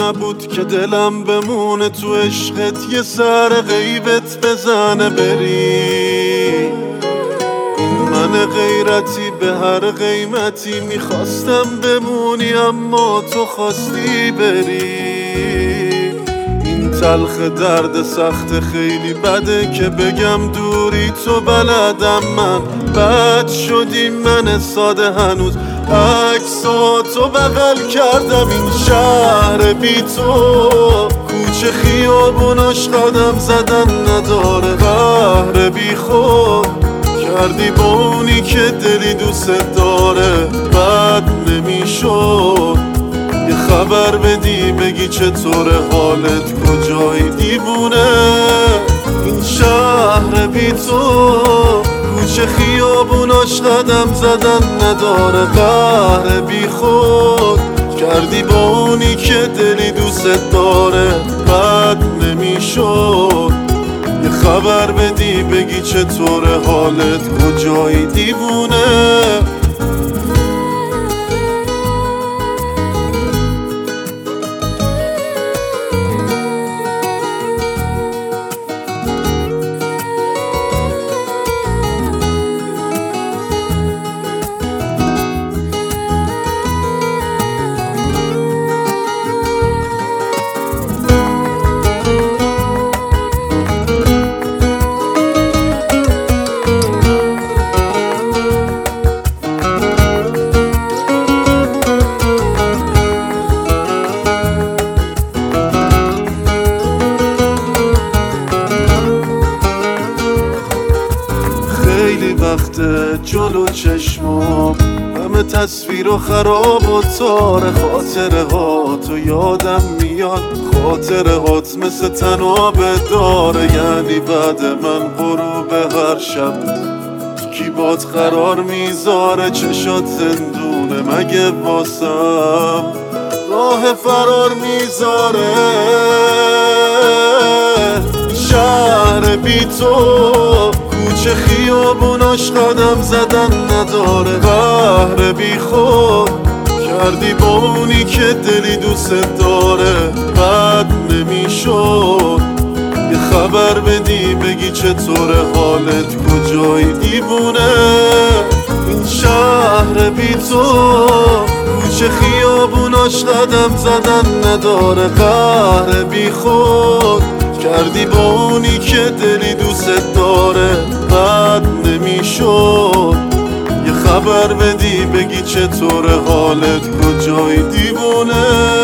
نبود که دلم بمونه تو عشقت، یه سر غیبت بزنه بری. من غیرتی به هر قیمتی میخواستم بمونی، اما تو خواستی بری. این تلخ درد سخت خیلی بده که بگم دوری تو بلدم، من بد شدی من ساده هنوز عکساتو بغل کردم. این شهر بی تو کوچه خیابوناش قدم زدن نداره، قهر بی خود کردی با اونی که دلی دوست داره. بد نمیشد یه خبر بدی بگی چطور حالت، کجایی دیوونه. این شهر بی تو کوچه خیابوناش قدم زدن نداره، قهر بی خود کردی با اونی که دلی دوست داره. بد نمیشد یه خبر بدی بگی چطور حالت، کجایی دیوونه. خیلی وقته جلو چشمام همه تصویر و خراب و تاره، خاطره ها تو یادم میاد، خاطره هات مثل تنابه داره. یعنی بعد من غروب هر شب کی باد قرار میذاره، چشات زندونه مگه واسم راه فرار میذاره. شهر بی تو کوچه خیابوناش قدم زدن نداره، قهر بی خود کردی با اونی که دلی دوست داره. بد نمیشد یه خبر بدی بگی چطور حالت، کجایی دیوونه. این شهر بی تو کوچه خیابوناش قدم زدن نداره، قهر بی خود کردی با اونی که دلی دوست داره. بد نمیشد یه خبر بدی بگی چطور حالت، کجایی دیوونه.